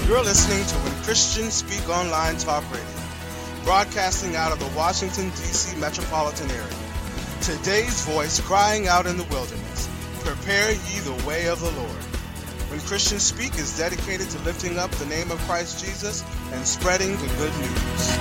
You're listening to When Christians Speak Online Talk Radio, broadcasting out of the Washington, D.C. metropolitan area. Today's voice crying out in the wilderness, prepare ye the way of the Lord. When Christians Speak is dedicated to lifting up the name of Christ Jesus and spreading the good news.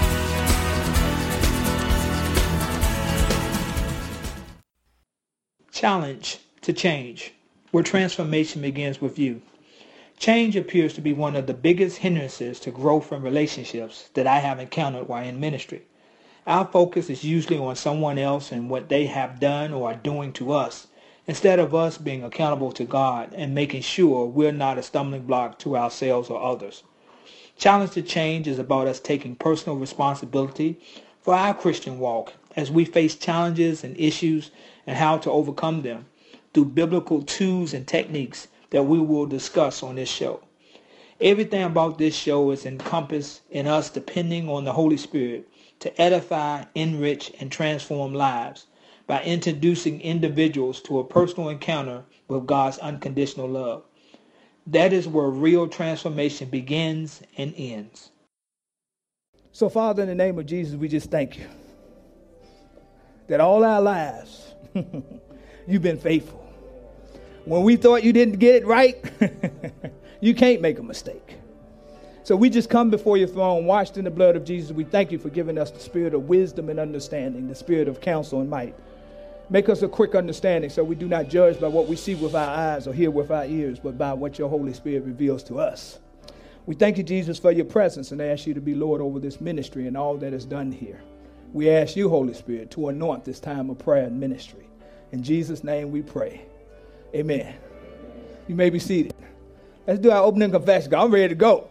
Challenge to change, where transformation begins with you. Change appears to be one of the biggest hindrances to growth in relationships that I have encountered while in ministry. Our focus is usually on someone else and what they have done or are doing to us, instead of us being accountable to God and making sure we're not a stumbling block to ourselves or others. Challenge to change is about us taking personal responsibility for our Christian walk as we face challenges and issues and how to overcome them through biblical tools and techniques that we will discuss on this show. Everything about this show is encompassed in us depending on the Holy Spirit to edify, enrich, and transform lives by introducing individuals to a personal encounter with God's unconditional love. That is where real transformation begins and ends. So, Father, in the name of Jesus, we just thank you that all our lives you've been faithful. When we thought you didn't get it right, you can't make a mistake. So we just come before your throne, washed in the blood of Jesus. We thank you for giving us the spirit of wisdom and understanding, the spirit of counsel and might. Make us a quick understanding so we do not judge by what we see with our eyes or hear with our ears, but by what your Holy Spirit reveals to us. We thank you, Jesus, for your presence and ask you to be Lord over this ministry and all that is done here. We ask you, Holy Spirit, to anoint this time of prayer and ministry. In Jesus' name we pray. Amen. You may be seated. Let's do our opening confession. I'm ready to go.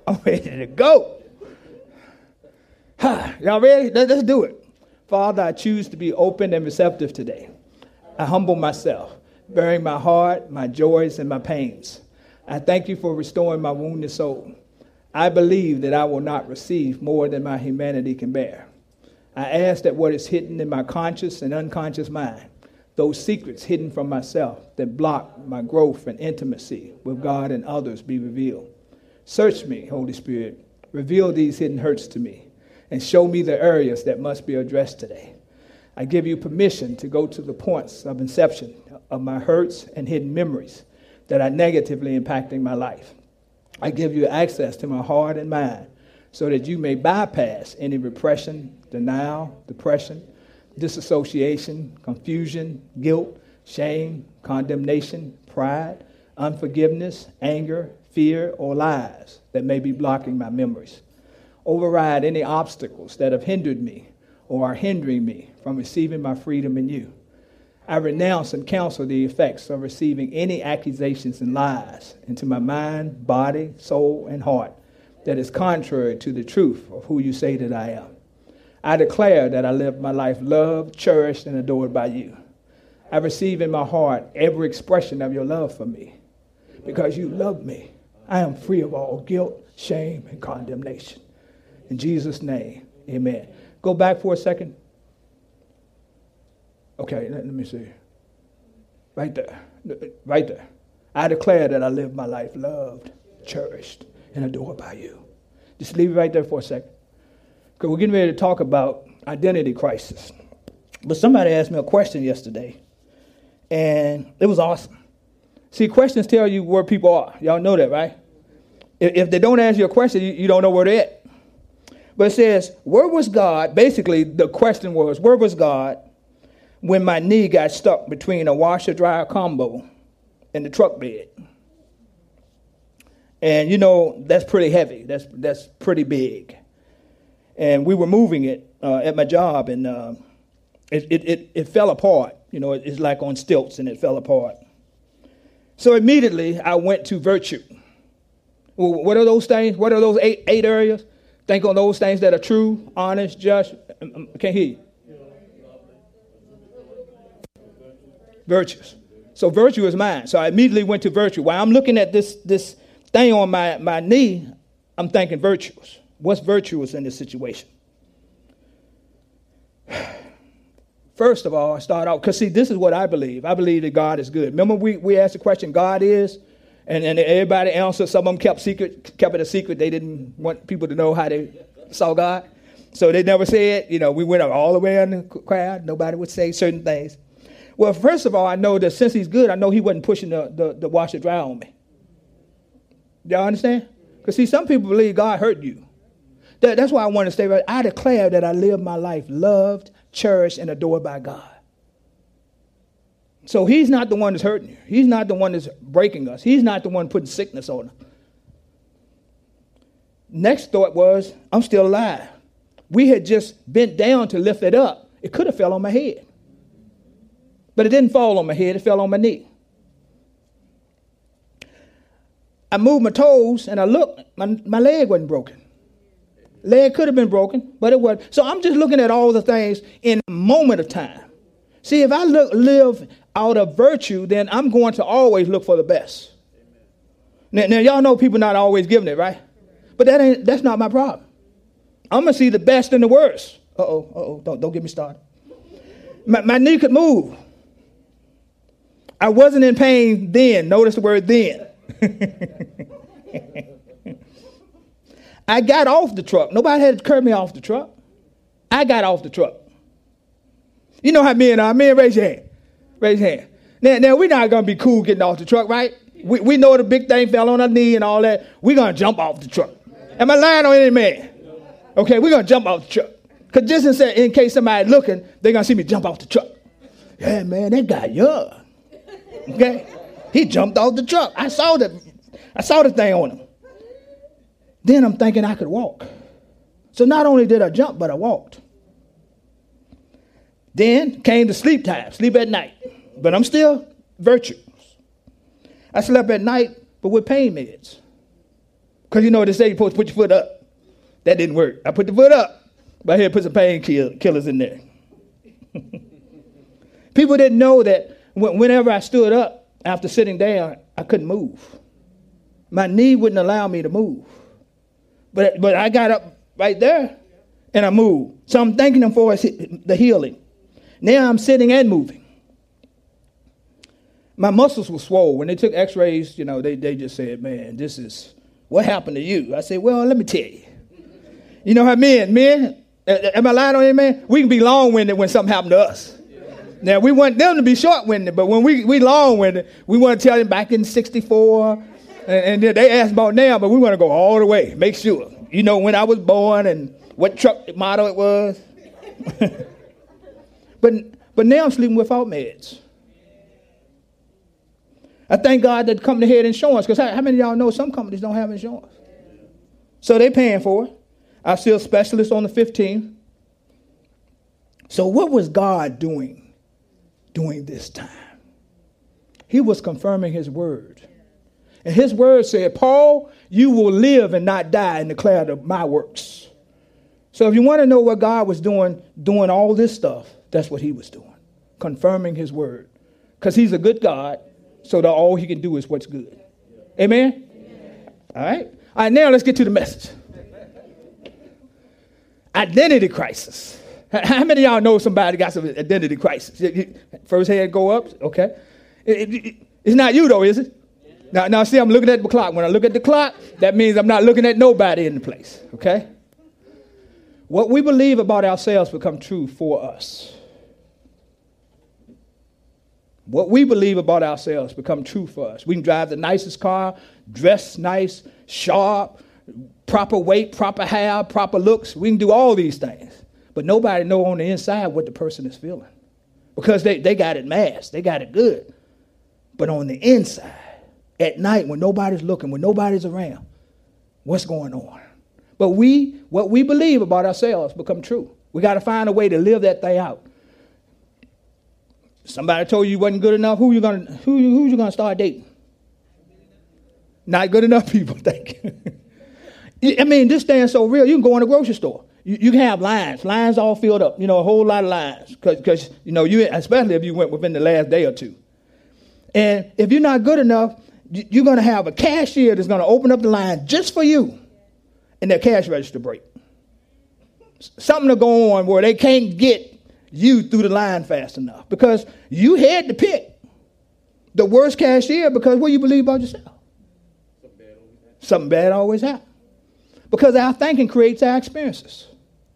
Y'all ready? Let's do it. Father, I choose to be open and receptive today. I humble myself, bearing my heart, my joys, and my pains. I thank you for restoring my wounded soul. I believe that I will not receive more than my humanity can bear. I ask that what is hidden in my conscious and unconscious mind, those secrets hidden from myself that block my growth and intimacy with God and others, be revealed. Search me, Holy Spirit. Reveal these hidden hurts to me and show me the areas that must be addressed today. I give you permission to go to the points of inception of my hurts and hidden memories that are negatively impacting my life. I give you access to my heart and mind so that you may bypass any repression, denial, depression, disassociation, confusion, guilt, shame, condemnation, pride, unforgiveness, anger, fear, or lies that may be blocking my memories. Override any obstacles that have hindered me or are hindering me from receiving my freedom in you. I renounce and counsel the effects of receiving any accusations and lies into my mind, body, soul, and heart that is contrary to the truth of who you say that I am. I declare that I live my life loved, cherished, and adored by you. I receive in my heart every expression of your love for me. Because you love me, I am free of all guilt, shame, and condemnation. In Jesus' name, amen. Go back for a second. Okay, let me see. Right there. I declare that I live my life loved, cherished, and adored by you. Just leave it right there for a second. Because we're getting ready to talk about identity crisis. But somebody asked me a question yesterday, and it was awesome. See, questions tell you where people are. Y'all know that, right? If they don't ask you a question, you don't know where they're at. But it says, where was God? Basically, the question was, where was God when my knee got stuck between a washer-dryer combo and the truck bed? And, you know, that's pretty heavy. That's pretty big. And we were moving it at my job, and it fell apart. You know, it's like on stilts, and it fell apart. So immediately I went to virtue. Well, what are those things? What are those eight areas? Think on those things that are true, honest, just. I can't hear you. Virtues. So virtue is mine. So I immediately went to virtue. While I'm looking at this thing on my knee, I'm thinking virtues. What's virtuous in this situation? First of all, I start out, because see, this is what I believe. I believe that God is good. Remember we asked the question, God is, And everybody answered. Some of them kept it a secret. They didn't want people to know how they saw God. So they never said, we went all the way in the crowd. Nobody would say certain things. Well, first of all, I know that since he's good, I know he wasn't pushing the washer dry on me. Y'all understand? Because see, some people believe God hurt you. That's why I want to stay right. I declare that I live my life loved, cherished, and adored by God. So he's not the one that's hurting you. He's not the one that's breaking us. He's not the one putting sickness on us. Next thought was, I'm still alive. We had just bent down to lift it up. It could have fell on my head. But it didn't fall on my head. It fell on my knee. I moved my toes and I looked. My leg wasn't broken. Leg could have been broken, but it wasn't. So I'm just looking at all the things in a moment of time. See, if I live out of virtue, then I'm going to always look for the best. Now y'all know people not always giving it, right? But that's not my problem. I'm going to see the best and the worst. Don't get me started. My knee could move. I wasn't in pain then. Notice the word then. I got off the truck. Nobody had to curb me off the truck. I got off the truck. You know how men are. Men, raise your hand. Raise your hand. Now we're not going to be cool getting off the truck, right? We know the big thing fell on our knee and all that. We're going to jump off the truck. Am I lying on any man? Okay, we're going to jump off the truck. Because just in case somebody looking, they're going to see me jump off the truck. Yeah, man, that guy young. Okay? He jumped off the truck. I saw the thing on him. Then I'm thinking I could walk. So not only did I jump, but I walked. Then came the sleep time, sleep at night. But I'm still virtuous. I slept at night, but with pain meds. Because they say you're supposed to put your foot up. That didn't work. I put the foot up, but I had to put some painkillers in there. People didn't know that whenever I stood up after sitting down, I couldn't move. My knee wouldn't allow me to move. But I got up right there and I moved. So I'm thanking him for the healing. Now I'm sitting and moving. My muscles were swollen. When they took x-rays, they just said, man, this is what happened to you. I said, well, let me tell you. You know how men, am I lying on you, man? We can be long-winded when something happened to us. Now, we want them to be short-winded, but when we long-winded, we want to tell them back in 64, and they ask about now, but we want to go all the way, make sure. When I was born and what truck model it was. But now I'm sleeping without meds. I thank God that the company had insurance, because how many of y'all know some companies don't have insurance? So they're paying for it. I see a specialist on the 15th. So what was God doing during this time? He was confirming his word. And his word said, Paul, you will live and not die and declare my works. So if you want to know what God was doing all this stuff, that's what he was doing, confirming his word. Because he's a good God, so that all he can do is what's good. Amen? All right, now let's get to the message. Identity crisis. How many of y'all know somebody got some identity crisis? First hand go up, okay. It's not you though, is it? Now see, I'm looking at the clock. When I look at the clock, that means I'm not looking at nobody in the place, okay? What we believe about ourselves become true for us. What we believe about ourselves become true for us. We can drive the nicest car, dress nice, sharp, proper weight, proper hair, proper looks. We can do all these things. But nobody know on the inside what the person is feeling. Because they got it masked. They got it good. But on the inside, at night when nobody's looking, when nobody's around, what's going on? But what we believe about ourselves become true. We got to find a way to live that thing out. Somebody told you wasn't good enough. Who you gonna start dating? Not good enough people, thank you. I mean, this thing's so real. You can go in a grocery store. You can have lines all filled up. A whole lot of lines, because especially if you went within the last day or two. And if you're not good enough, you're gonna have a cashier that's gonna open up the line just for you, and their cash register break. Something to go on where they can't get you through the line fast enough, because you had to pick the worst cashier because what you believe about yourself. something bad always happens. Because our thinking creates our experiences.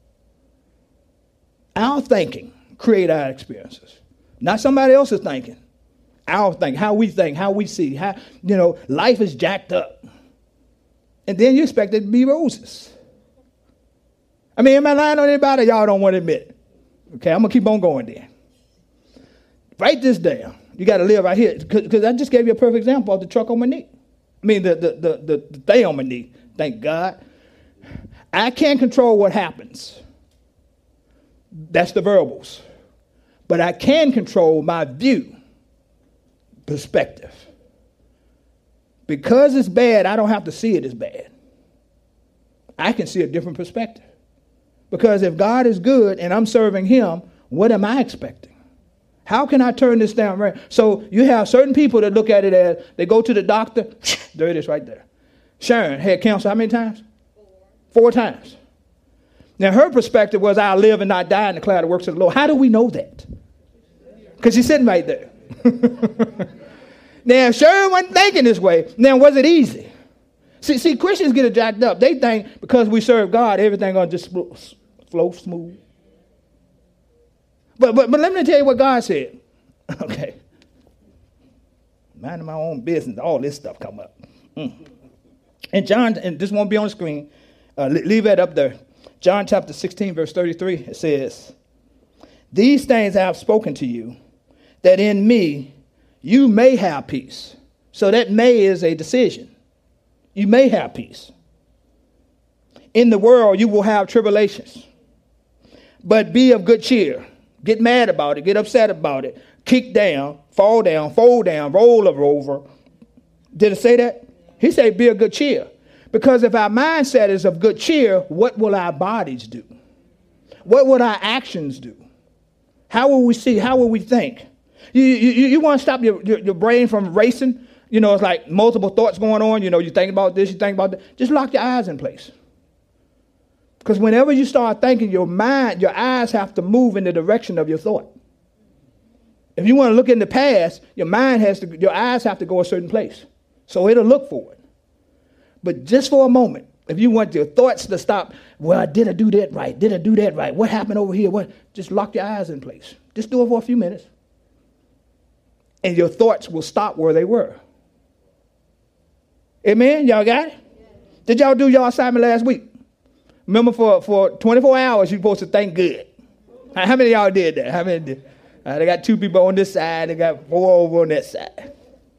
Our thinking creates our experiences. Not somebody else's thinking. Our thinking, how we think, how we see, how, life is jacked up. And then you expect it to be roses. I mean, am I lying on anybody? Y'all don't want to admit it. Okay, I'm going to keep on going then. Write this down. You got to live right here. Because I just gave you a perfect example of the truck on my knee. I mean, the thing on my knee. Thank God. I can't control what happens. That's the variables. But I can control my view, perspective. Because it's bad, I don't have to see it as bad. I can see a different perspective. Because if God is good and I'm serving him, what am I expecting? How can I turn this down right? So you have certain people that look at it as they go to the doctor. There it is right there. Sharon had cancer how many times? 4 times. Now her perspective was I'll live and not die and declare the works of the Lord. How do we know that? Because she's sitting right there. Now, Sharon wasn't thinking this way. Now, was it easy? See, Christians get it jacked up. They think because we serve God, everything going to just flow smooth. But let me tell you what God said. Okay. Minding my own business, all this stuff come up. And John, and this won't be on the screen. Leave that up there. John chapter 16, verse 33, it says, "These things I have spoken to you, that in me you may have peace." So that may is a decision. You may have peace. "In the world you will have tribulations. But be of good cheer." Get mad about it. Get upset about it. Kick down, fall down, fold down, roll over. Did it say that? He said be of good cheer. Because if our mindset is of good cheer, what will our bodies do? What will our actions do? How will we see? How will we think? You want to stop your brain from racing? It's like multiple thoughts going on. You think about this, you think about that. Just lock your eyes in place. Because whenever you start thinking, your eyes have to move in the direction of your thought. If you want to look in the past, your eyes have to go a certain place. So it'll look for it. But just for a moment, if you want your thoughts to stop, well, did I do that right? Did I do that right? What happened over here? Just lock your eyes in place. Just do it for a few minutes. And your thoughts will stop where they were. Amen? Y'all got it? Did y'all do y'all assignment last week? Remember for 24 hours, you're supposed to think good. How many of y'all did that? How many did? They got 2 people on this side. They got 4 over on that side.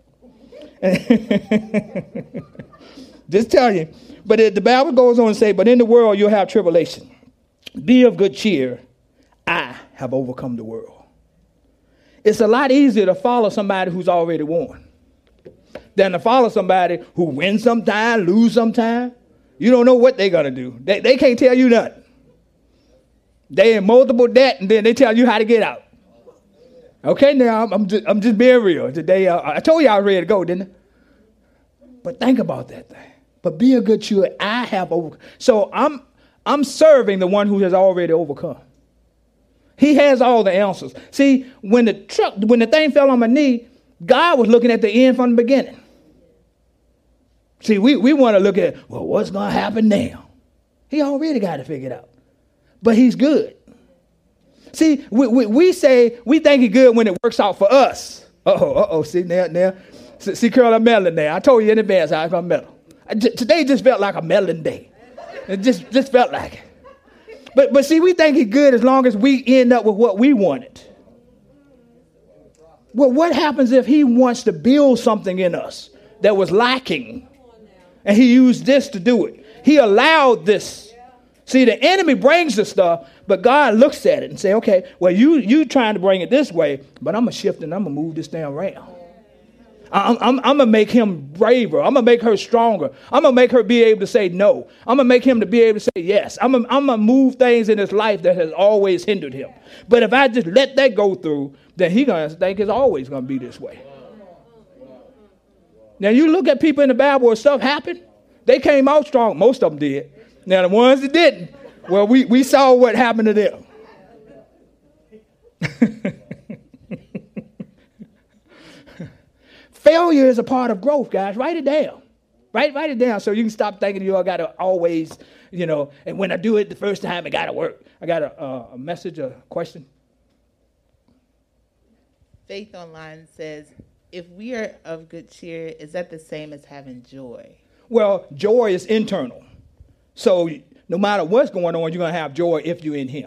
Just tell you. But the Bible goes on to say, but in the world you'll have tribulation. Be of good cheer. I have overcome the world. It's a lot easier to follow somebody who's already won than to follow somebody who wins sometime, lose sometime. You don't know what they're going to do. They can't tell you nothing. They in multiple debt, and then they tell you how to get out. Okay, now I'm just being real. Today, I told you I was ready to go, didn't I? But think about that thing. But be a good cheer. I have overcome. So I'm serving the one who has already overcome. He has all the answers. See, when the thing fell on my knee, God was looking at the end from the beginning. See, we want to look at, well, what's going to happen now? He already got it figured out. But he's good. See, we say we think he's good when it works out for us. See, now. See, Carol, I'm meddling now. I told you in advance I was going to meddle. Today just felt like a meddling day. It just felt like it. But see, we think he's good as long as we end up with what we wanted. Well, what happens if he wants to build something in us that was lacking? And he used this to do it. He allowed this. See, the enemy brings the stuff, but God looks at it and say, okay, well, you trying to bring it this way, but I'm going to shift and I'm going to move this thing around. I'm going to make him braver. I'm going to make her stronger. I'm going to make her be able to say no. I'm going to make him to be able to say yes. I'm going to move things in his life that has always hindered him. But if I just let that go through, then he's going to think it's always going to be this way. Now, you look at people in the Bible where stuff happened, they came out strong. Most of them did. Now, the ones that didn't, well, we saw what happened to them. Failure is a part of growth, guys. Write it down. Write it down so you can stop thinking you all got to always, and when I do it the first time, it got to work. I got a message, a question. Faith Online says, if we are of good cheer, is that the same as having joy? Well, joy is internal. So no matter what's going on, you're going to have joy if you're in him.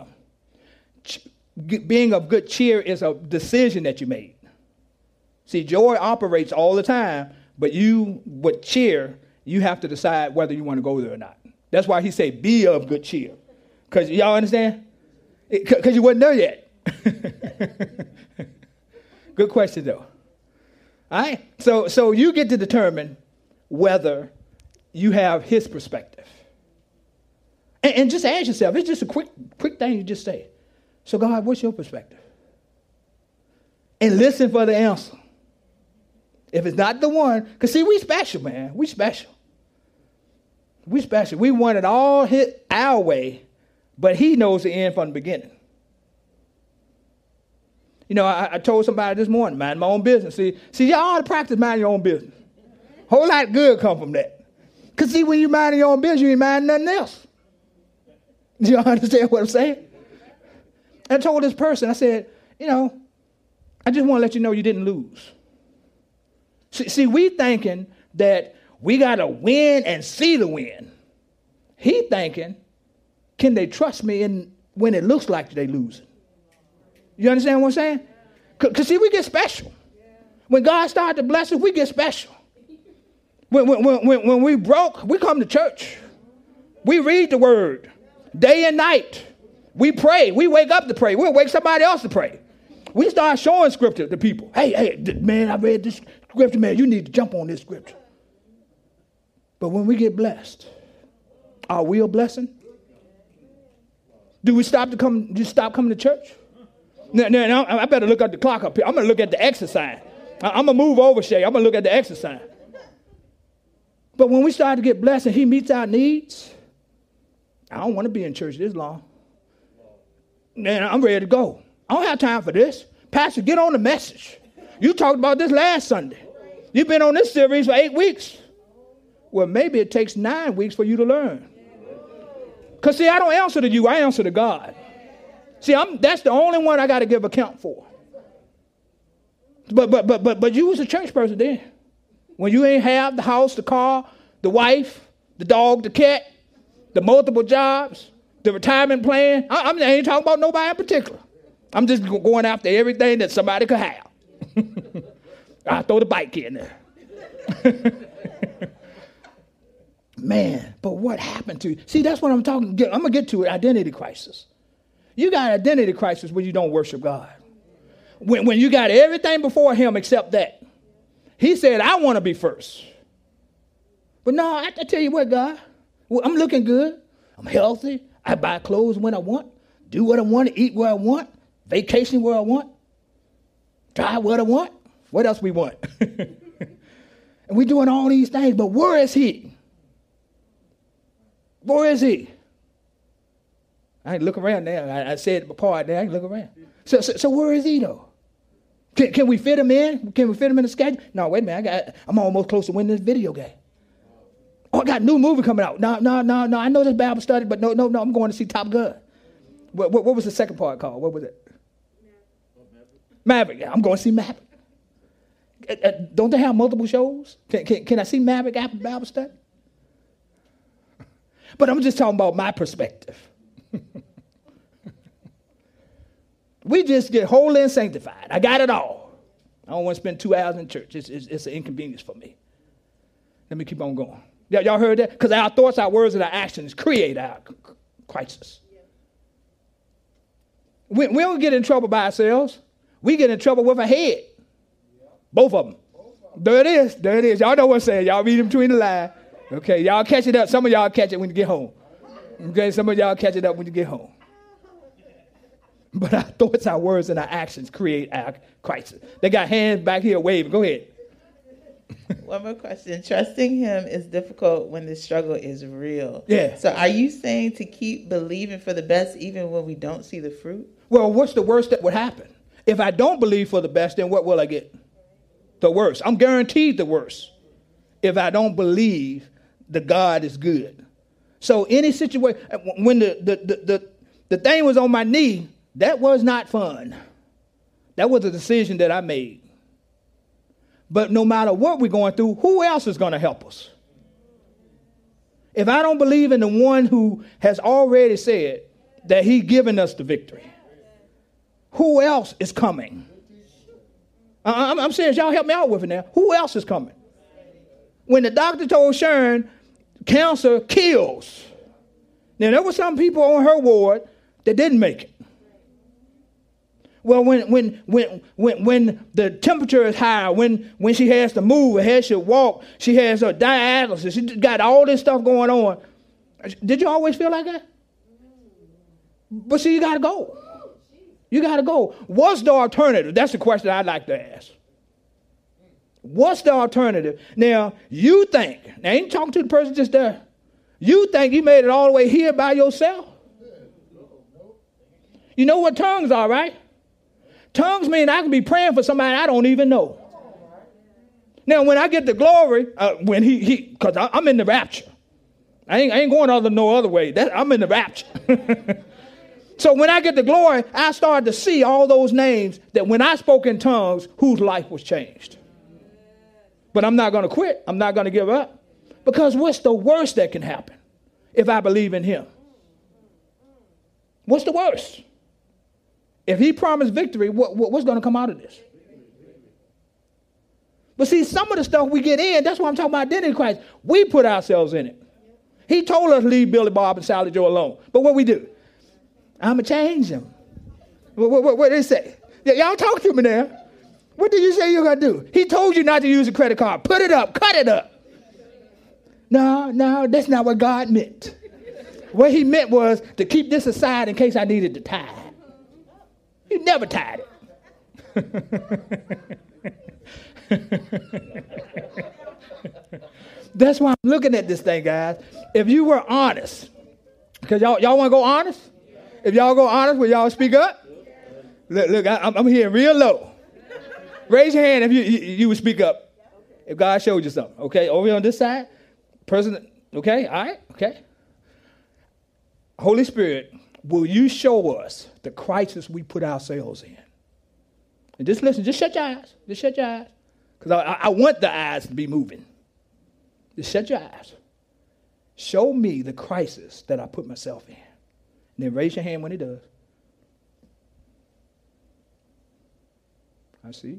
Being of good cheer is a decision that you made. See, joy operates all the time, but with cheer, you have to decide whether you want to go there or not. That's why he said, be of good cheer. Because y'all understand? Because you wasn't there yet. Good question, though. All right? So you get to determine whether you have his perspective. And just ask yourself, it's just a quick thing you just say. So, God, what's your perspective? And listen for the answer. If it's not the one, because see, we special, man. We special. We special. We want it all hit our way, but he knows the end from the beginning. I told somebody this morning, mind my own business. See, y'all ought to practice minding your own business. Whole lot of good come from that. Because see, when you mind your own business, you ain't mind nothing else. Do y'all understand what I'm saying? And I told this person, I said, I just want to let you know you didn't lose. See, we thinking that we got to win and see the win. He thinking, can they trust me when it looks like they losing? You understand what I'm saying? Because see, we get special. When God started to bless us, we get special. When we broke, we come to church. We read the word day and night. We pray. We wake up to pray. We'll wake somebody else to pray. We start showing scripture to people. Hey, man, I read this scripture, man. You need to jump on this scripture. But when we get blessed, are we a blessing? Do we stop coming to church? Now, I better look at the clock up here. I'm going to look at the exercise. I'm going to move over, Shay. I'm going to look at the exercise. But when we start to get blessed and he meets our needs, I don't want to be in church this long. Man, I'm ready to go. I don't have time for this. Pastor, get on the message. You talked about this last Sunday. You've been on this series for 8 weeks. Well, maybe it takes 9 weeks for you to learn. Because, see, I don't answer to you. I answer to God. See, that's the only one I got to give account for. But you was a church person then. When you ain't have the house, the car, the wife, the dog, the cat, the multiple jobs, the retirement plan. I ain't talking about nobody in particular. I'm just going after everything that somebody could have. I'll throw the bike in there. Man, but what happened to you? See, that's what I'm talking. I'm going to get to it, identity crisis. You got identity crisis when you don't worship God. When you got everything before him except that. He said, I want to be first. But no, I tell you what, God, I'm looking good. I'm healthy. I buy clothes when I want, do what I want, eat where I want, vacation where I want, drive what I want. What else we want? And we're doing all these things, but where is he? Where is he? I ain't look around now. I said it before there. I ain't look around. So where is he though? Can we fit him in? Can we fit him in the schedule? No, wait a minute. I'm almost close to winning this video game. Oh, I got a new movie coming out. No. I know this Bible study, but no. I'm going to see Top Gun. What was the second part called? What was it? Maverick. I'm going to see Maverick. Don't they have multiple shows? Can I see Maverick after Bible study? But I'm just talking about my perspective. We just get holy and sanctified. I got it all. I don't want to spend 2 hours in church. It's an inconvenience for me. Let me keep on going. Y'all heard that? Because our thoughts, our words, and our actions create our crisis. We don't get in trouble by ourselves. We get in trouble with our head. Both of them. There it is. Y'all know what I'm saying. Y'all read in between the lines. Okay, y'all catch it up. Some of y'all catch it when you get home. Okay, some of y'all catch it up when you get home. But our thoughts, our words, and our actions create our crisis. They got hands back here waving. Go ahead. One more question. Trusting him is difficult when the struggle is real. Yeah. So are you saying to keep believing for the best even when we don't see the fruit? Well, what's the worst that would happen? If I don't believe for the best, then what will I get? The worst. I'm guaranteed the worst. if I don't believe that God is good. So any situation, when the thing was on my knee, that was not fun. That was a decision that I made. But no matter what we're going through, who else is going to help us? If I don't believe in the one who has already said that he's given us the victory, who else is coming? I'm serious. Y'all help me out with it now. Who else is coming? When the doctor told Sharon, cancer kills. Now, there were some people on her ward that didn't make it. Well, when the temperature is high, when she has to move, her should walk, she has her dialysis, she got all this stuff going on. Did you always feel like that? But see, you got to go. You got to go. What's the alternative? That's the question I'd like to ask. What's the alternative? Now, you think, now I ain't talking to the person just there. You think you made it all the way here by yourself? You know what tongues are, right? Tongues mean I can be praying for somebody I don't even know. Now, when I get the glory, when because I'm in the rapture. I ain't going no other way. I'm in the rapture. So when I get the glory, I start to see all those names that when I spoke in tongues, whose life was changed. But I'm not going to quit. I'm not going to give up. Because what's the worst that can happen if I believe in him? What's the worst? If he promised victory, what's going to come out of this? But see, some of the stuff we get in, that's why I'm talking about identity crisis. We put ourselves in it. He told us leave Billy Bob and Sally Joe alone. But what we do? I'm going to change them. What did he say? Y'all talk to me now. What did you say you're going to do? He told you not to use a credit card. Put it up. Cut it up. No, that's not what God meant. What he meant was to keep this aside in case I needed to tie it. You never tied it. That's why I'm looking at this thing, guys. If you were honest, because y'all want to go honest? If y'all go honest, will y'all speak up? Look, I'm here real low. Raise your hand if you would speak up. If God showed you something, okay? Over here on this side, person, okay? All right, okay. Holy Spirit, will you show us the crisis we put ourselves in? And just listen, just shut your eyes. Just shut your eyes. Because I want the eyes to be moving. Just shut your eyes. Show me the crisis that I put myself in. And then raise your hand when it does. I see.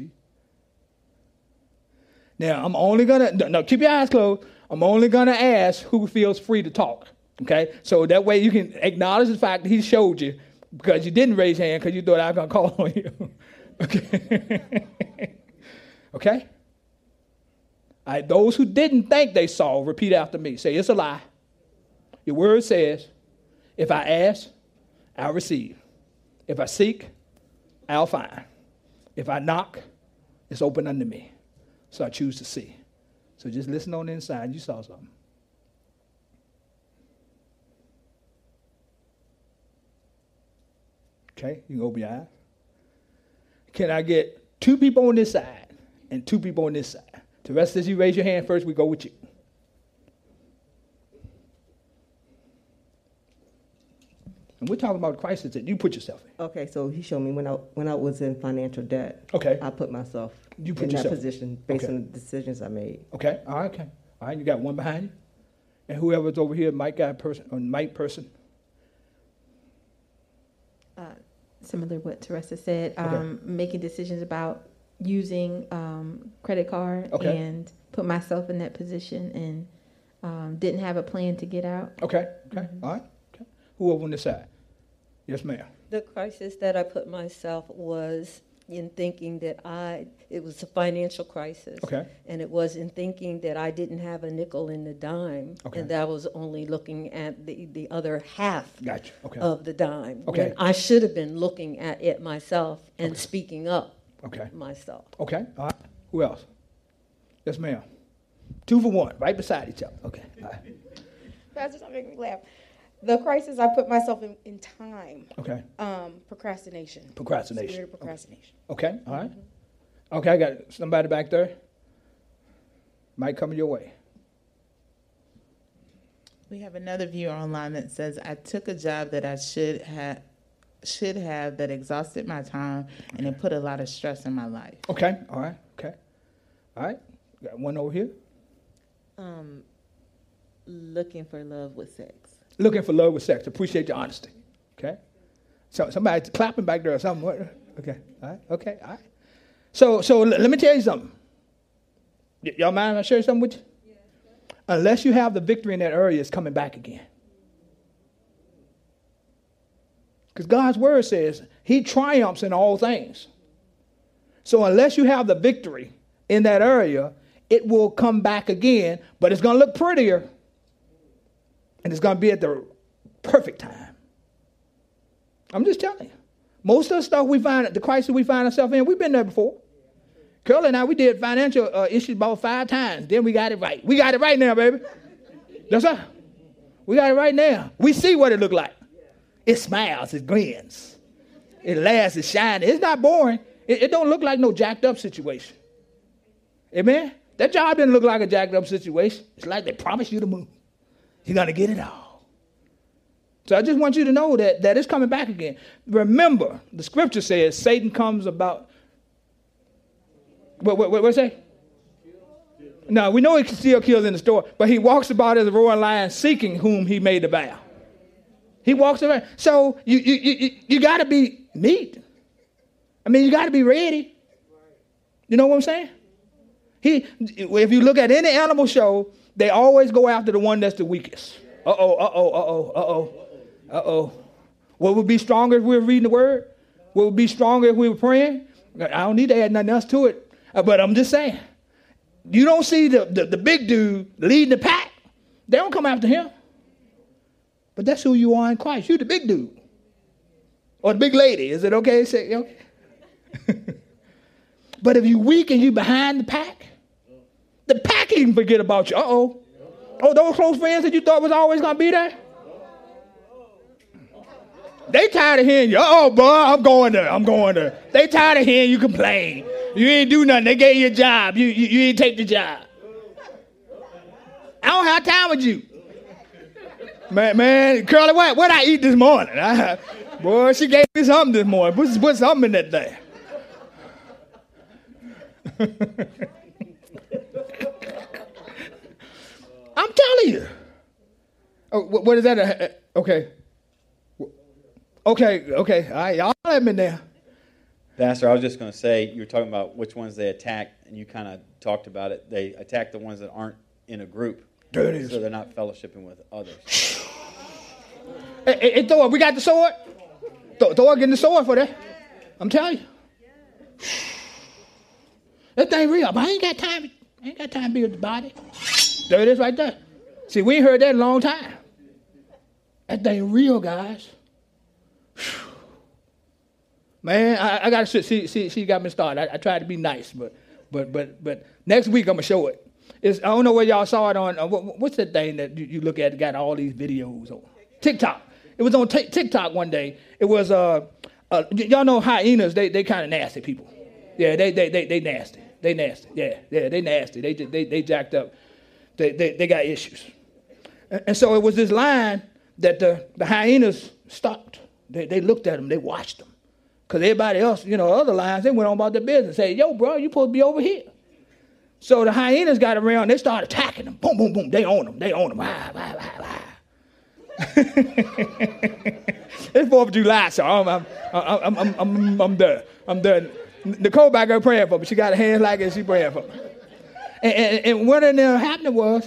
Now, I'm only going to, no, keep your eyes closed. I'm only going to ask who feels free to talk. Okay? So that way you can acknowledge the fact that he showed you because you didn't raise your hand because you thought I was going to call on you. Okay? Okay? All right, those who didn't think they saw, repeat after me. Say, it's a lie. Your word says, if I ask, I'll receive. If I seek, I'll find. If I knock, it's open unto me. So I choose to see. So just listen on the inside. You saw something. Okay, you can open your eyes. Can I get 2 people on this side and 2 people on this side? The rest of you raise your hand first, we go with you. And we're talking about the crisis that you put yourself in. Okay, so he showed me when I was in financial debt. Okay. I put myself in yourself. that position based on the decisions I made. Okay, all right, okay. All right, you got one behind you. And whoever's over here, Mike person. Similar to what Teresa said, Okay. making decisions about using credit card Okay. and put myself in that position and didn't have a plan to get out. Okay, all right. Okay. Who over on this side? Yes, ma'am. The crisis that I put myself was in thinking that it was a financial crisis. Okay. And it was in thinking that I didn't have a nickel in the dime. Okay. And that I was only looking at the other half Gotcha. Okay. of the dime. Okay. When I should have been looking at it myself and speaking up Okay. myself. Okay, all right. Who else? Yes, ma'am. 2 for 1, right beside each other. Okay, all right. Pastor, stop making me laugh. The crisis I put myself in time. Okay. Procrastination. Procrastination. Spirit of procrastination. Okay, all right. Okay, I got somebody back there. might come your way. We have another viewer online that says, I took a job that I should have that exhausted my time and it put a lot of stress in my life. Okay, all right, okay. All right, got one over here. Looking for love with sex. Looking for love with sex. Appreciate your honesty. Okay. So somebody's clapping back there or something. Okay. All right. Okay. All right. So let me tell you something. Y'all mind if I share something with you? Yeah. Unless you have the victory in that area, it's coming back again. Because God's word says he triumphs in all things. So unless you have the victory in that area, it will come back again, but it's going to look prettier. And it's going to be at the perfect time. I'm just telling you. Most of the stuff we find, the crisis we find ourselves in, we've been there before. Curly and I, we did financial issues about 5 times. Then we got it right. We got it right now, baby. That's right. We got it right now. We see what it looked like. It smiles. It grins. It laughs. It shines. It's not boring. It don't look like no jacked up situation. Amen? That job didn't look like a jacked up situation. It's like they promised you the moon. You're going to get it all. So I just want you to know that it's coming back again. Remember, the scripture says Satan comes about. What say? No, we know he still kills in the store, but he walks about as a roaring lion seeking whom he may devour. He walks around. So you got to be meat. I mean, you got to be ready. You know what I'm saying? If you look at any animal show, they always go after the one that's the weakest. What would be stronger if we were reading the word? What would be stronger if we were praying? I don't need to add nothing else to it. But I'm just saying, you don't see the big dude leading the pack. They don't come after him. But that's who you are in Christ. You're the big dude. Or the big lady. Is it okay? Say, okay. But if you're weak and you're behind the pack can forget about you. Oh, those close friends that you thought was always going to be there? They tired of hearing you. Boy, I'm going there. They tired of hearing you complain. You ain't do nothing. They gave you a job. You ain't take the job. I don't have time with you. Man, Curly, what I eat this morning? Boy, she gave me something this morning. Put something in that thing. I'm telling you. Oh, what is that? Okay. All right, y'all let me there. Pastor, I was just going to say, you were talking about which ones they attack, and you kind of talked about it. They attack the ones that aren't in a group. There it is. So they're not fellowshipping with others. Hey, Thor, we got the sword? Thor getting the sword for that. I'm telling you. That thing real, but I ain't got time to be with the body. There it is right there. See, we ain't heard that in a long time. That thing real, guys. Man, I got to she got me started. I tried to be nice, but next week I'm going to show it. I don't know where y'all saw it on, what's that thing that you look at that got all these videos on? TikTok. It was on TikTok one day. It was, y'all know hyenas, they kind of nasty people. Yeah, they nasty. They nasty. Yeah, they nasty. They jacked up. They got issues. And so it was this line that the hyenas stopped. They looked at them. They watched them. Because everybody else, other lions, they went on about their business. Say, yo, bro, you supposed to be over here. So the hyenas got around. They started attacking them. Boom, boom, boom. They own them. Wah, wah, wah, wah. It's 4th of July, so I'm done. Nicole back there praying for me. She got her hands like it. She praying for me. And what ended up happening was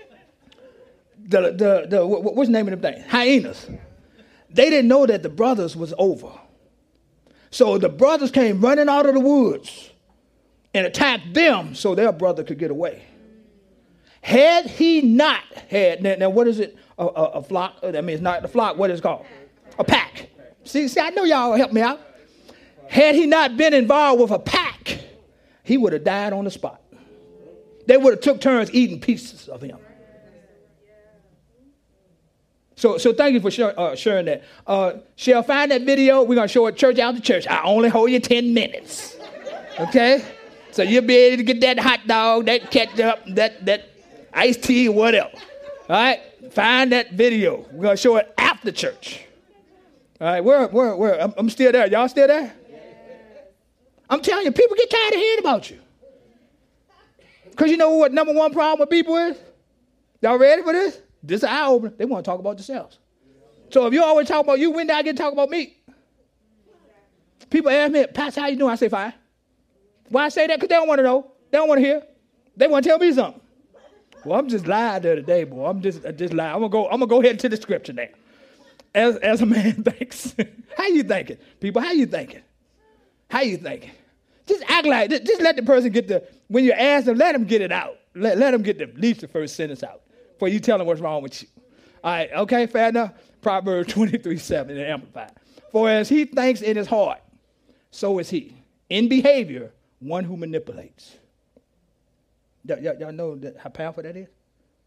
what's the name of them thing? Hyenas. They didn't know that the brothers was over. So the brothers came running out of the woods and attacked them so their brother could get away. Had he not had, now what is it? A flock? I mean, it's not the flock. What is it called? A pack. See, I know y'all help me out. Had he not been involved with a pack, he would have died on the spot. They would have took turns eating pieces of him. So thank you for sharing that. Shall find that video. We're going to show it church after church. I only hold you 10 minutes. Okay? So you'll be able to get that hot dog, that ketchup, that iced tea, whatever. All right? Find that video. We're going to show it after church. All right, where? I'm still there. Y'all still there? I'm telling you, people get tired of hearing about you. Because you know what number one problem with people is? Y'all ready for this? This is an eye opener. They want to talk about themselves. So if you always talk about you, when did I get to talk about me? People ask me, Pastor, how you doing? I say, fine. Why I say that? Because they don't want to know. They don't want to hear. They want to tell me something. Well, I'm just lying there today, boy. I'm just lying. I'm gonna go ahead to the scripture now. As a man thinks. How you thinking? People, how you thinking? How you thinking? Just act like, just let the person get when you ask them, let them get it out. Let them get at least the first sentence out before you tell them what's wrong with you. All right, okay, fair enough? Proverbs 23:7 in the Amplified. For as he thinks in his heart, so is he. In behavior, one who manipulates. Y'all know how powerful that is?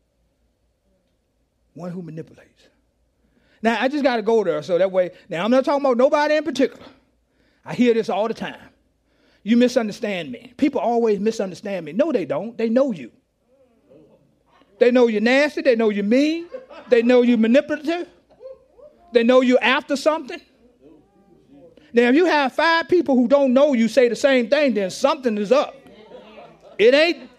One who manipulates. Now, I just got to go there so that way. Now, I'm not talking about nobody in particular. I hear this all the time. You misunderstand me. People always misunderstand me. No, they don't. They know you. They know you're nasty. They know you're mean. They know you're manipulative. They know you're after something. Now, if you have 5 people who don't know you say the same thing, then something is up. It ain't.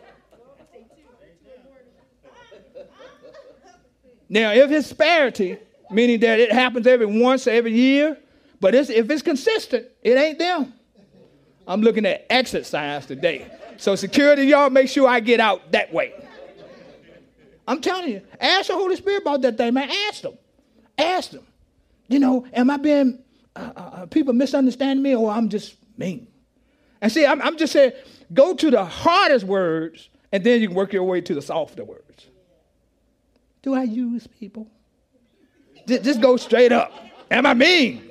Now, if it's disparity, meaning that it happens every once or every year, but if it's consistent, it ain't them. I'm looking at exit signs today. So security, y'all, make sure I get out that way. I'm telling you, ask the Holy Spirit about that thing, man. Ask them. Ask them. You know, am I being, people misunderstanding me or I'm just mean? And see, I'm just saying, go to the hardest words and then you can work your way to the softer words. Do I use people? Just go straight up. Am I mean?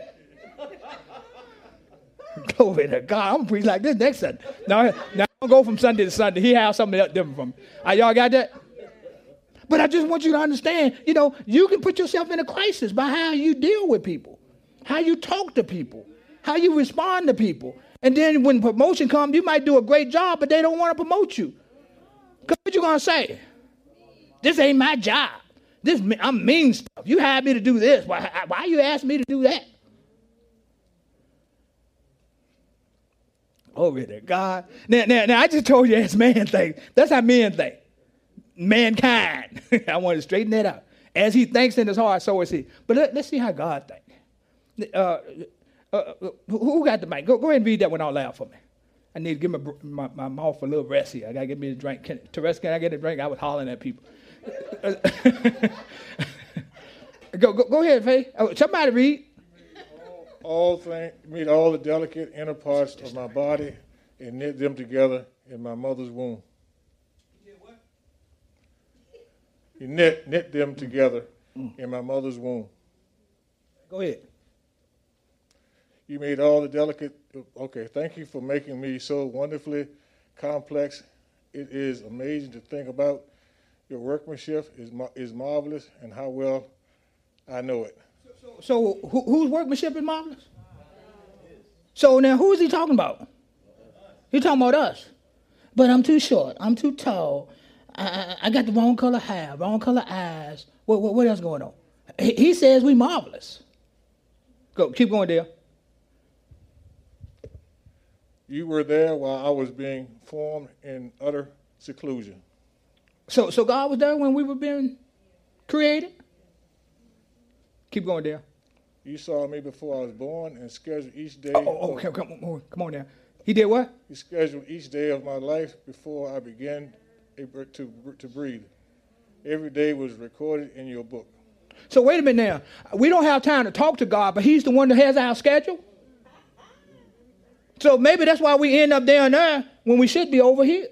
Glory to God. I'm going to preach like this next Sunday. Now I don't go from Sunday to Sunday. He has something else different from me. Y'all got that? But I just want you to understand, you know, you can put yourself in a crisis by how you deal with people, how you talk to people, how you respond to people. And then when promotion comes, you might do a great job, but they don't want to promote you. Because what you going to say? This ain't my job. I'm mean stuff. You hired me to do this. Why you ask me to do that? Glory to God. Now, I just told you it's man thing. That's how men think. Mankind. I want to straighten that out. As he thinks in his heart, so is he. But let's see how God thinks. Who got the mic? Go ahead and read that one out loud for me. I need to give my mouth a little rest here. I got to get me a drink. Teresa, can I get a drink? I was hollering at people. Go ahead, Faye. Somebody read. Meet all the delicate inner parts of my body and knit them together in my mother's womb. You did what? You knit them together in my mother's womb. Go ahead. You made all the delicate. Okay, thank you for making me so wonderfully complex. It is amazing to think about. Your workmanship is marvelous, and how well I know it. So whose workmanship is marvelous? So now who is he talking about? He's talking about us. But I'm too short. I'm too tall. I got the wrong color hair, wrong color eyes. What else going on? He says we marvelous. Go, keep going, Dale. You were there while I was being formed in utter seclusion. So God was there when we were being created? Keep going, Dale. You saw me before I was born and scheduled each day. Okay, come on now. He did what? You scheduled each day of my life before I began to breathe. Every day was recorded in your book. So wait a minute now. We don't have time to talk to God, but he's the one that has our schedule? So maybe that's why we end up down there when we should be over here.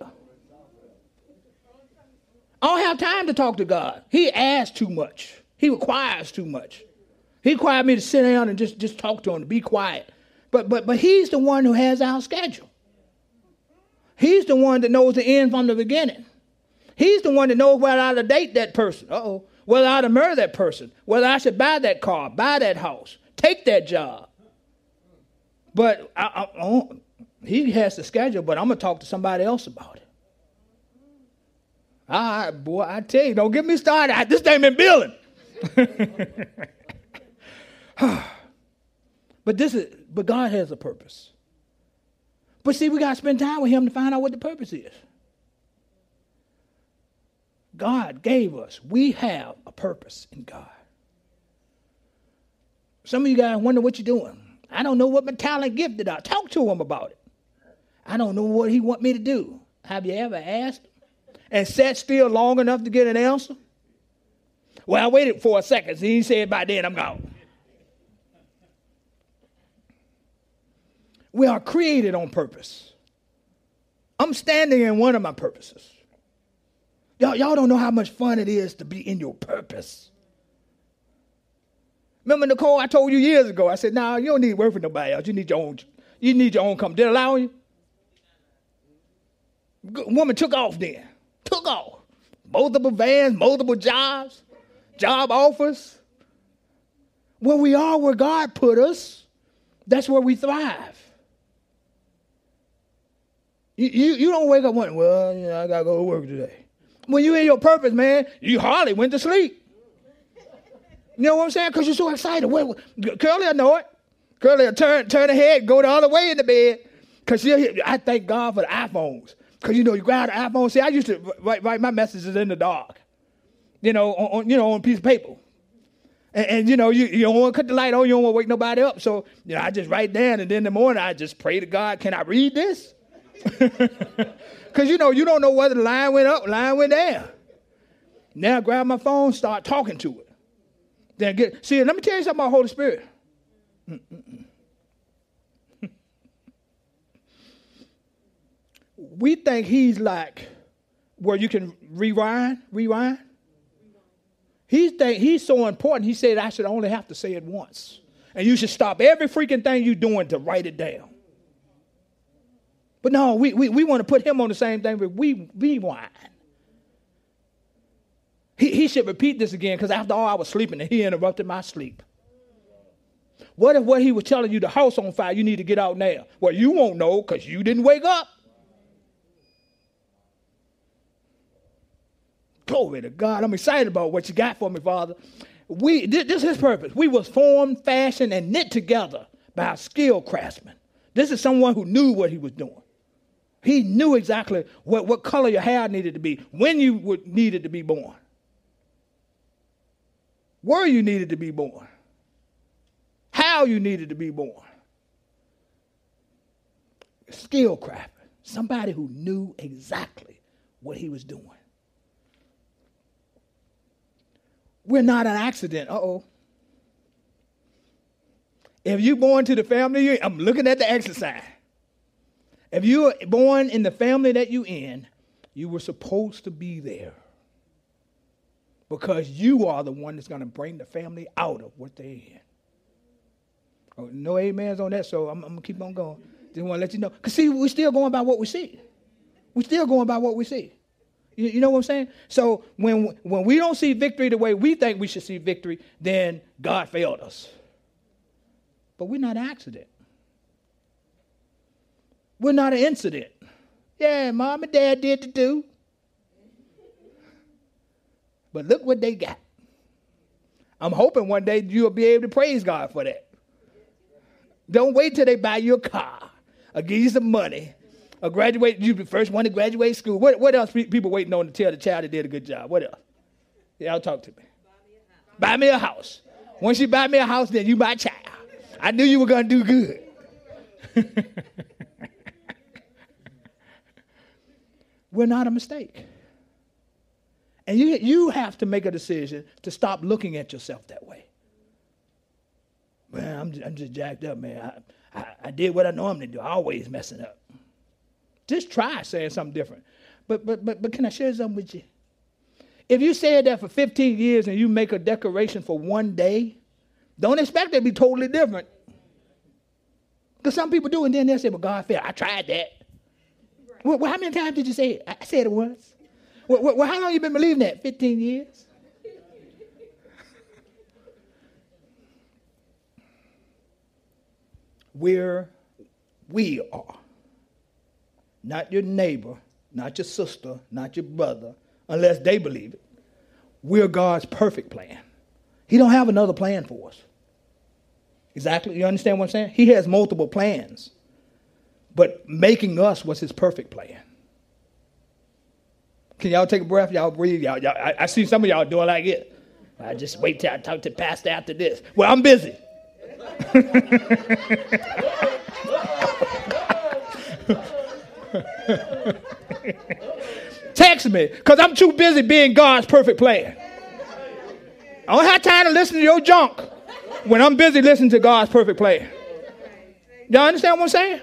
I don't have time to talk to God. He asks too much. He requires too much. He required me to sit down and just talk to him, to be quiet. But he's the one who has our schedule. He's the one that knows the end from the beginning. He's the one that knows whether I ought to date that person. Whether I ought to marry that person. Whether I should buy that car, buy that house, take that job. But He has the schedule, but I'm going to talk to somebody else about it. All right, boy, I tell you, don't get me started. This thing been building. But God has a purpose. But see, we got to spend time with him to find out what the purpose is. God gave us. We have a purpose in God. Some of you guys wonder what you're doing. I don't know what my talent gifted are. Talk to him about it. I don't know what he want me to do. Have you ever asked him? And sat still long enough to get an answer? Well, I waited for a second. He said, by then I'm gone. We are created on purpose. I'm standing in one of my purposes. Y'all don't know how much fun it is to be in your purpose. Remember, Nicole, I told you years ago, I said, no, you don't need to work for nobody else. You need your own company. Did it allow you? Woman took off then. Took off. Multiple vans, multiple jobs, job offers. When we are where God put us, that's where we thrive. You don't wake up one, well, I got to go to work today. When you're in your purpose, man, you hardly went to sleep. You know what I'm saying? Because you're so excited. Curly will know it. Curly will turn ahead, go the other way in the bed. Because I thank God for the iPhones. Because, you grab the iPhone. See, I used to write my messages in the dark, on a piece of paper. And you don't want to cut the light on. You don't want to wake nobody up. So, I just write down. And then in the morning, I just pray to God, can I read this? Because, you don't know whether the line went up, line went down. Now grab my phone, start talking to it. Then let me tell you something about Holy Spirit. We think he's like where you can rewind. He's so important. He said I should only have to say it once. And you should stop every freaking thing you're doing to write it down. But no, we want to put him on the same thing, but we rewind. He should repeat this again, because after all, I was sleeping and he interrupted my sleep. What if what he was telling you, the house on fire, you need to get out now? Well, you won't know because you didn't wake up. Glory to God. I'm excited about what you got for me, Father. This is his purpose. We was formed, fashioned, and knit together by a skilled craftsman. This is someone who knew what he was doing. He knew exactly what color your hair needed to be, when you needed to be born, where you needed to be born, how you needed to be born. Skilled craftsman, somebody who knew exactly what he was doing. We're not an accident. If you're born to the family, I'm looking at the exercise. If you were born in the family that you're in, you were supposed to be there. Because you are the one that's going to bring the family out of what they're in. Oh, no amens on that, so I'm going to keep on going. Just want to let you know. Because see, we're still going by what we see. We're still going by what we see. You know what I'm saying? So when we don't see victory the way we think we should see victory, then God failed us. But we're not an accident. We're not an incident. Yeah, mom and dad did the do. But look what they got. I'm hoping one day you'll be able to praise God for that. Don't wait till they buy you a car or give you some money or graduate. You be the first one to graduate school. What else people waiting on to tell the child they did a good job? What else? Y'all talk to me. Buy me a house. Once you buy me a house, then you my child. I knew you were going to do good. We're not a mistake. And you have to make a decision to stop looking at yourself that way. Man, I'm just jacked up, man. I did what I normally do. I always messing up. Just try saying something different. But can I share something with you? If you said that for 15 years and you make a declaration for one day, don't expect it to be totally different. Because some people do, and then they'll say, well, God failed. I tried that. Well, how many times did you say it? I said it once. Well, how long you been believing that? 15 years? We are not your neighbor, not your sister, not your brother, unless they believe it. We're God's perfect plan. He don't have another plan for us. Exactly. You understand what I'm saying? He has multiple plans. But making us was his perfect plan. Can y'all take a breath? Y'all breathe. Y'all, I see some of y'all doing like it. I just wait till I talk to pastor after this. Well, I'm busy. Text me, because I'm too busy being God's perfect plan. I don't have time to listen to your junk when I'm busy listening to God's perfect plan. Y'all understand what I'm saying?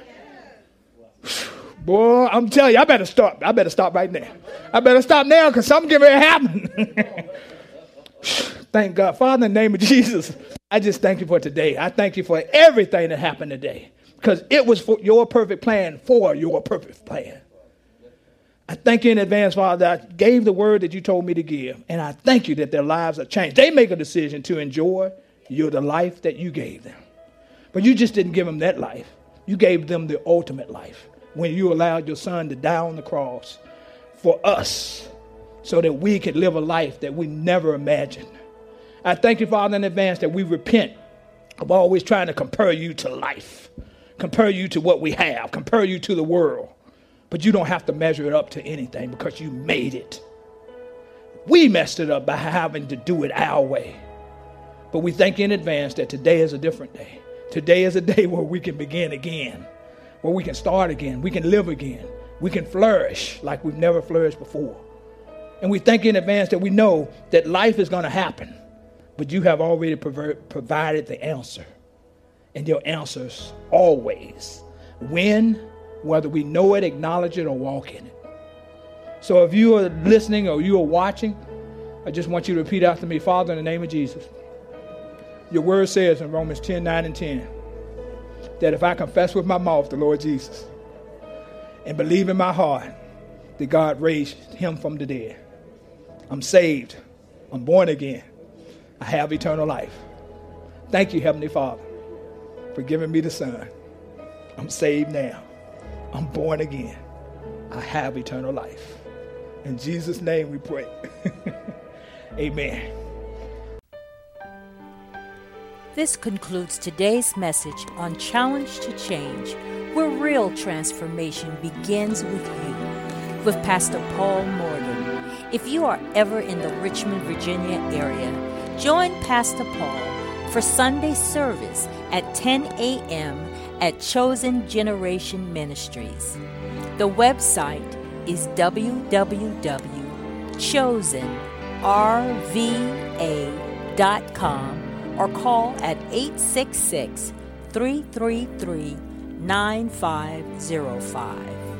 Boy, I'm telling you, I better stop. I better stop right now. I better stop now because something getting ready to happen. Thank God. Father, in the name of Jesus, I just thank you for today. I thank you for everything that happened today because it was for your perfect plan for your perfect plan. I thank you in advance, Father, that I gave the word that you told me to give, and I thank you that their lives are changed. They make a decision to enjoy the life that you gave them. But you just didn't give them that life. You gave them the ultimate life when you allowed your son to die on the cross for us so that we could live a life that we never imagined. I thank you, Father, in advance that we repent of always trying to compare you to life, compare you to what we have, compare you to the world. But you don't have to measure it up to anything because you made it. We messed it up by having to do it our way. But we thank you in advance that today is a different day. Today is a day where we can begin again, where we can start again, we can live again, we can flourish like we've never flourished before. And we thank you in advance that we know that life is going to happen, but you have already provided the answer. And your answers always win, whether we know it, acknowledge it, or walk in it. So if you are listening or you are watching, I just want you to repeat after me. Father, in the name of Jesus, your word says in Romans 10:9-10, that if I confess with my mouth the Lord Jesus and believe in my heart that God raised him from the dead, I'm saved, I'm born again, I have eternal life. Thank you, Heavenly Father, for giving me the Son. I'm saved now. I'm born again. I have eternal life. In Jesus' name we pray. Amen. This concludes today's message on Challenge to Change, where real transformation begins with you, with Pastor Paul Morgan. If you are ever in the Richmond, Virginia area, join Pastor Paul for Sunday service at 10 a.m. at Chosen Generation Ministries. The website is www.chosenrva.com or call at 866-333-9505.